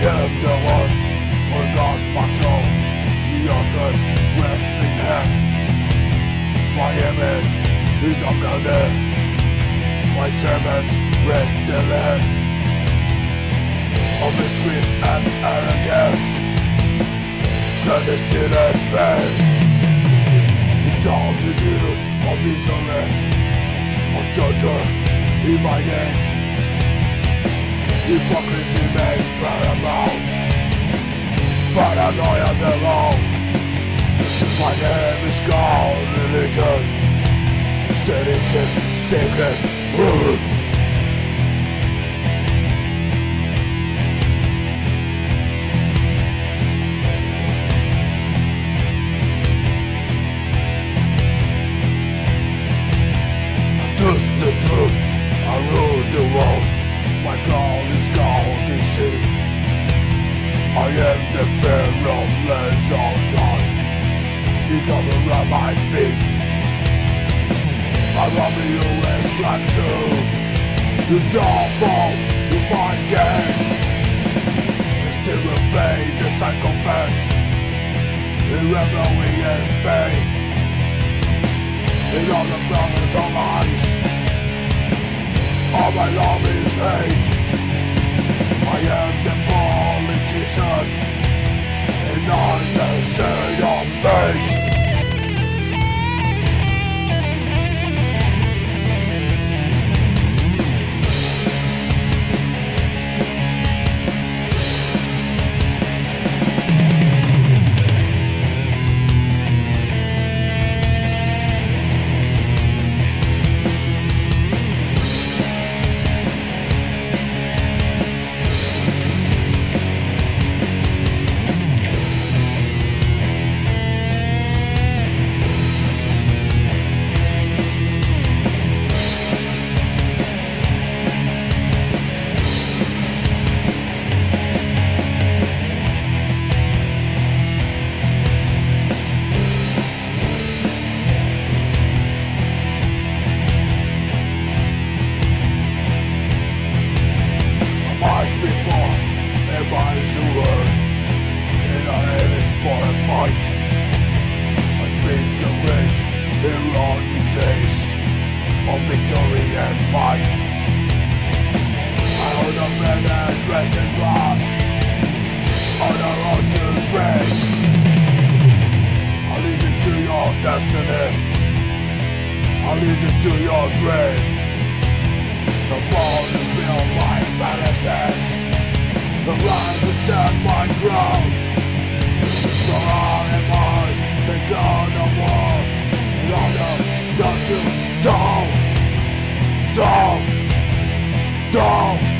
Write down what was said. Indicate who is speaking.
Speaker 1: am the one who got my soul. The others resting hand. My image is on the land. My servants rest the land. Of between and arrogance, clandestine and pain. The all the news of misery, of torture in my name. Hypocrisy makes paramount, paranoia the law. My name is called religion, sedition, sacred rule. Just the truth, I rule the world. My call is called deceit. I am the fearless of God. He comes around my feet. I love you and black too. The downfall to my game. Still obey the psychopath. Irreverently and pain. In all the brothers of lies, all my love is hate. I am the politician, and I'm the shade of fate. Victory and fight. I hold a man and dressed in blood on the road to grace. I lead you to your destiny. I lead you to your grave. The fall to build my palaces, the rise to stand my ground. So all in Mars, the god of war, London, don't you down. Down! Down!